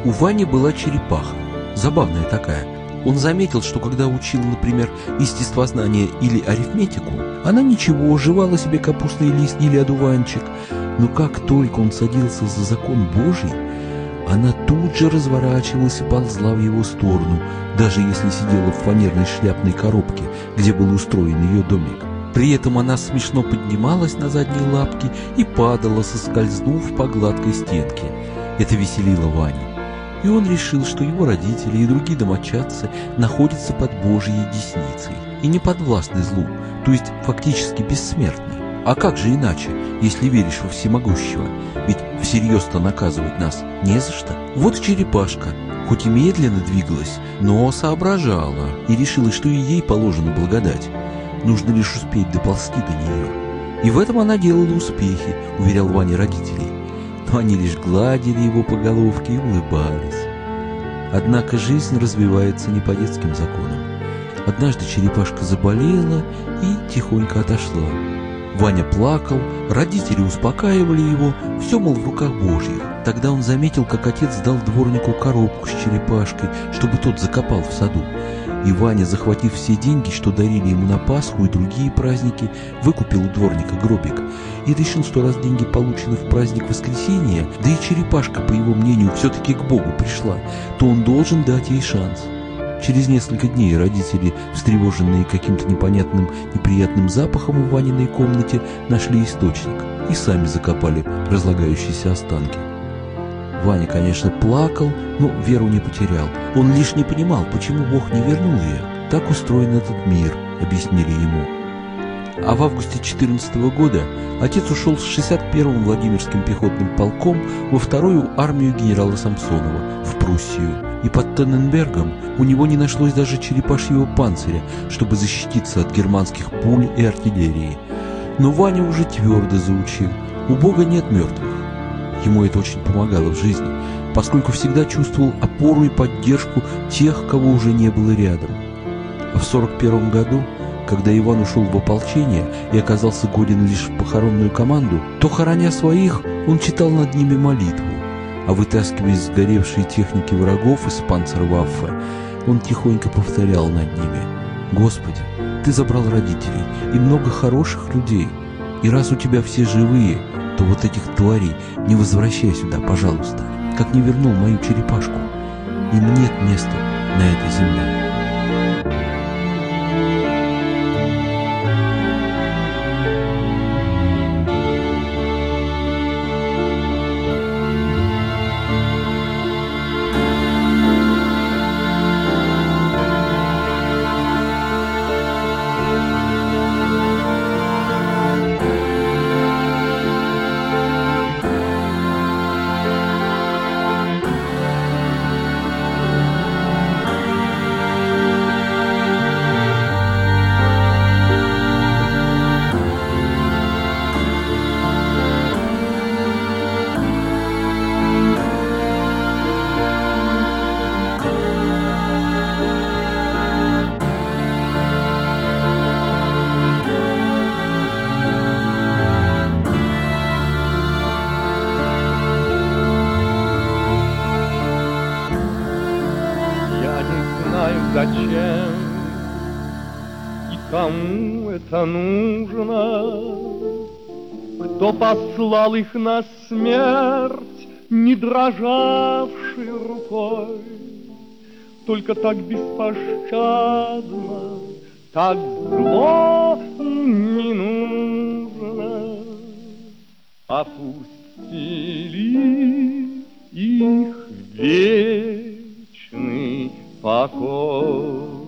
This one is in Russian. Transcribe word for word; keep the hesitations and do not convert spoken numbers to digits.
У Вани была черепаха, забавная такая. Он заметил, что когда учил, например, естествознание или арифметику, она ничего, жевала себе капустный лист или одуванчик. Но как только он садился за закон Божий, она тут же разворачивалась и ползла в его сторону, даже если сидела в фанерной шляпной коробке, где был устроен ее домик. При этом она смешно поднималась на задние лапки и падала, соскользнув по гладкой стенке. Это веселило Ваню. И он решил, что его родители и другие домочадцы находятся под Божьей десницей и не подвластны злу, то есть фактически бессмертны. А как же иначе, если веришь во всемогущего? Ведь всерьез-то наказывать нас не за что. Вот черепашка, хоть и медленно двигалась, но соображала и решила, что и ей положена благодать. Нужно лишь успеть доползти до нее. И в этом она делала успехи, уверял Ваня родителей. Но они лишь гладили его по головке и улыбались. Однако жизнь развивается не по детским законам. Однажды черепашка заболела и тихонько отошла. Ваня плакал, родители успокаивали его, все, мол, в руках Божьих. Тогда он заметил, как отец дал дворнику коробку с черепашкой, чтобы тот закопал в саду. И Ваня, захватив все деньги, что дарили ему на Пасху и другие праздники, выкупил у дворника гробик и решил, что раз деньги получены в праздник Воскресения, да и черепашка, по его мнению, все-таки к Богу пришла, то он должен дать ей шанс. Через несколько дней родители, встревоженные каким-то непонятным неприятным запахом в Ваниной комнате, нашли источник и сами закопали разлагающиеся останки. Ваня, конечно, плакал, но веру не потерял. Он лишь не понимал, почему Бог не вернул ее. Так устроен этот мир, объяснили ему. А в августе четырнадцатого года отец ушел с шестьдесят первым Владимирским пехотным полком во вторую армию генерала Самсонова в Пруссию. И под Тенненбергом у него не нашлось даже черепашьего панциря, чтобы защититься от германских пуль и артиллерии. Но Ваня уже твердо заучил: у Бога нет мертвых. Ему это очень помогало в жизни, поскольку всегда чувствовал опору и поддержку тех, кого уже не было рядом. А в сорок первом году, когда Иван ушел в ополчение и оказался годен лишь в похоронную команду, то, хороня своих, он читал над ними молитву, а вытаскивая из сгоревшей техники врагов из панцерваффе, он тихонько повторял над ними: «Господи, Ты забрал родителей и много хороших людей, и раз у Тебя все живые, то вот этих тварей не возвращай сюда, пожалуйста, как не вернул мою черепашку. Им нет места на этой земле». Зачем и кому это нужно? Кто послал их на смерть, не дрожавшей рукой? Только так беспощадно, так зло не нужно. Опустили их вечный покой.